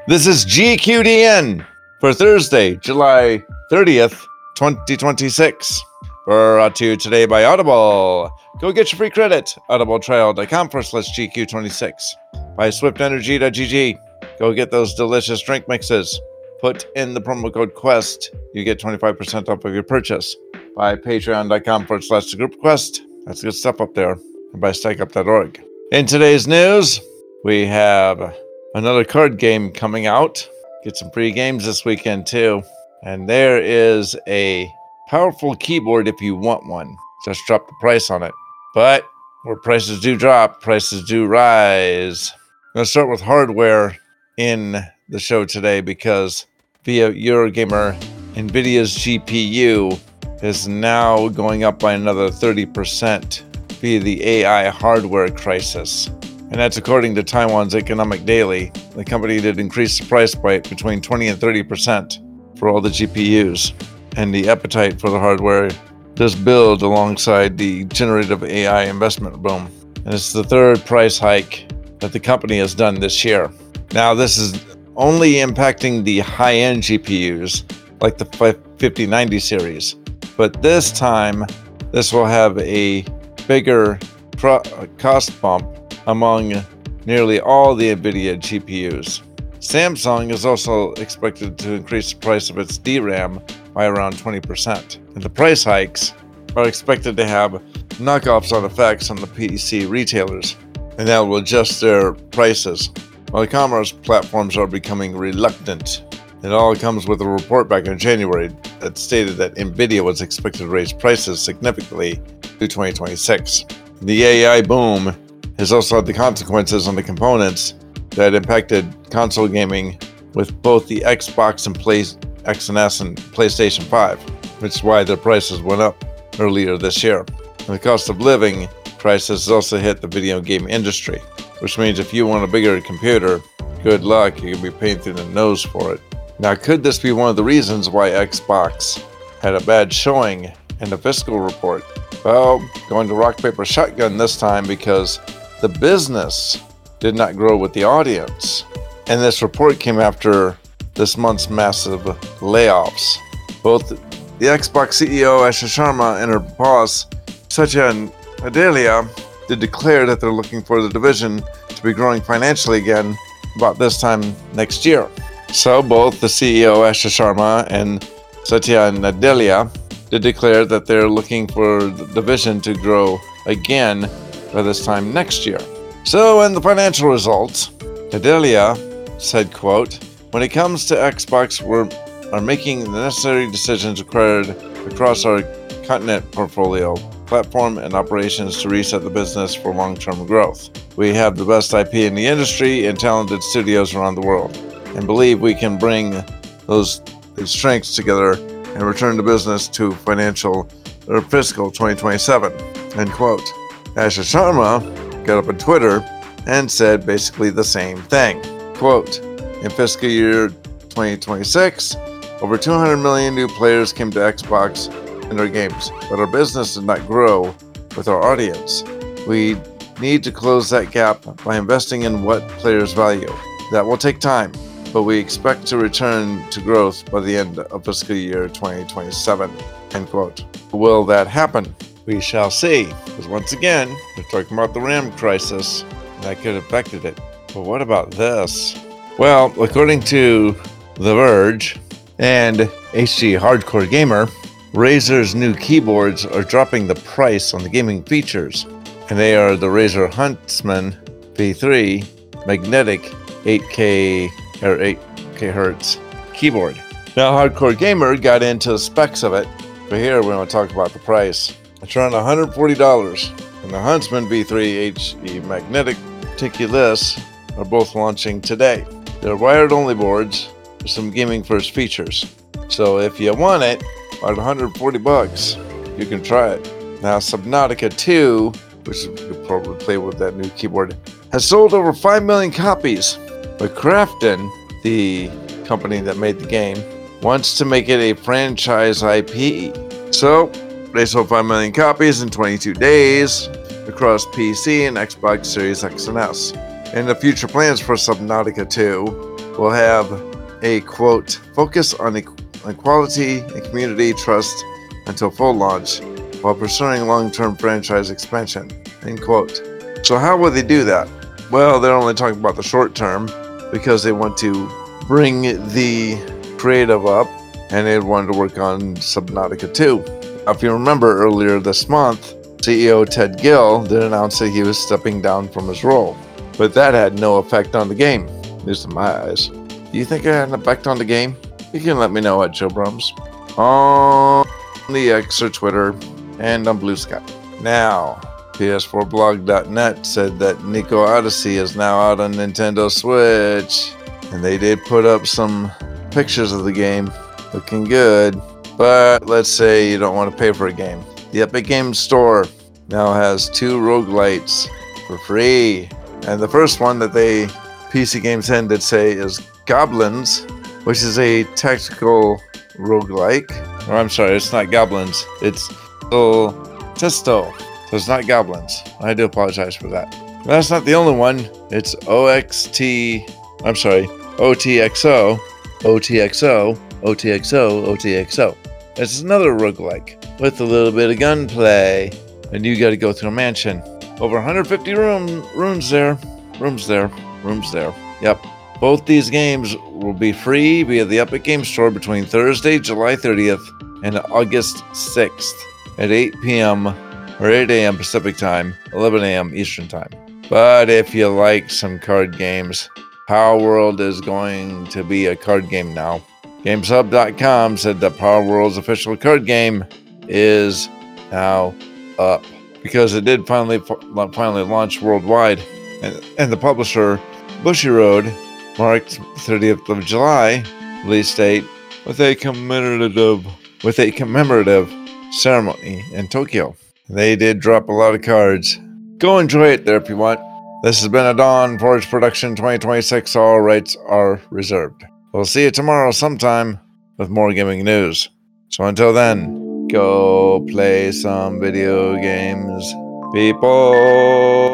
This is GQDN for Thursday, July 30th, 2026. Brought to you today by Audible. Go get your free credit. audibletrial.com/GQ26. By SwiftEnergy.gg. Go get those delicious drink mixes. Put in the promo code QUEST. You get 25% off of your purchase. By Patreon.com/thegroupquest. That's good stuff up there. And by StackUp.org. In today's news, we have another card game coming out. Get some free games this weekend too. And there is a powerful keyboard if you want one. Just drop the price on it. But where prices do drop, prices do rise. I'm going to start with hardware in the show today because via Eurogamer, NVIDIA's GPU is now going up by another 30% via the AI hardware crisis. And that's according to Taiwan's Economic Daily. The company did increase the price by between 20 and 30% for all the GPUs. And the appetite for the hardware does build alongside the generative AI investment boom. And it's the third price hike that the company has done this year. Now, this is only impacting the high-end GPUs, like the 5090 series. But this time, this will have a bigger cost bump among nearly all the NVIDIA GPUs. Samsung is also expected to increase the price of its DRAM by around 20%. And the price hikes are expected to have knockoffs on effects on the PC retailers, and that will adjust their prices. While e-commerce platforms are becoming reluctant. It all comes with a report back in January that stated that NVIDIA was expected to raise prices significantly through 2026. The AI boom has also had the consequences on the components that impacted console gaming with both the Xbox and XS and PlayStation 5, which is why their prices went up earlier this year. And the cost of living crisis has also hit the video game industry, which means if you want a bigger computer, good luck, you can be paying through the nose for it. Now, could this be one of the reasons why Xbox had a bad showing in the fiscal report? Well, going to rock, paper, shotgun this time because the business did not grow with the audience. And this report came after this month's massive layoffs. Both the Xbox CEO Asha Sharma and her boss Satya Nadella did declare that they're looking for the division to be growing financially again about this time next year. So both the CEO Asha Sharma and Satya Nadella did declare that they're looking for the division to grow again by this time next year. So in the financial results, Nadella said, quote, "When it comes to Xbox, we are making the necessary decisions required across our content portfolio, platform, and operations to reset the business for long-term growth. We have the best IP in the industry and talented studios around the world, and believe we can bring those strengths together and return the business to fiscal 2027, end quote. Asha Sharma got up on Twitter and said basically the same thing. Quote, "In fiscal year 2026, over 200 million new players came to Xbox and our games, but our business did not grow with our audience. We need to close that gap by investing in what players value. That will take time, but we expect to return to growth by the end of fiscal year 2027, end quote. Will that happen? We shall see, because once again, we're talking about the RAM crisis, and that could have affected it. But what about this? Well, according to The Verge and HG Hardcore Gamer, Razer's new keyboards are dropping the price on the gaming features, and they are the Razer Huntsman V3 magnetic 8K Hertz keyboard. Now, Hardcore Gamer got into the specs of it, but here we want to talk about the price. It's around $140, and the Huntsman V3 HE magnetic Ticulus are both launching today. They're wired-only boards with some gaming-first features. So if you want it, at $140, you can try it. Now, Subnautica 2, which you could probably play with that new keyboard, has sold over 5 million copies. But Krafton, the company that made the game, wants to make it a franchise IP. So, they sold 5 million copies in 22 days across PC and Xbox Series X and S. And the future plans for Subnautica 2 will have a, quote, focus on equality and community trust until full launch while pursuing long-term franchise expansion, end quote. So how will they do that? Well, they're only talking about the short term because they want to bring the creative up and they wanted to work on Subnautica 2. If you remember earlier this month, CEO Ted Gill did announce that he was stepping down from his role, but that had no effect on the game, at least in my eyes. Do you think it had an effect on the game? You can let me know at Joe Brums on the X or Twitter and on Blue Sky. Now, PS4blog.net said that Nico Odyssey is now out on Nintendo Switch, and they did put up some pictures of the game looking good, but let's say you don't want to pay for a game. The Epic Games Store now has 2 roguelites for free, and the first one that they PC Games 10 did say is Goblins, which is a tactical roguelike. Or I'm sorry, it's not Goblins, it's Testo. So it's not Goblins. I do apologize for that. But that's not the only one. It's OTXO, OTXO. It's another roguelike with a little bit of gunplay. And you gotta go through a mansion. Over 150 rooms there. Yep. Both these games will be free via the Epic Games Store between Thursday, July 30th and August 6th at 8 p.m. or 8 a.m. Pacific Time, 11 a.m. Eastern Time. But if you like some card games, Power World is going to be a card game now. GameShop.com said that Power World's official card game is now up because it did finally launch worldwide, and the publisher Bushiroad marked 30th of July release date with a commemorative ceremony in Tokyo. They did drop a lot of cards. Go enjoy it there if you want. This has been a Dawn Forge Production 2026. All rights are reserved. We'll see you tomorrow sometime with more gaming news. So until then, go play some video games, people.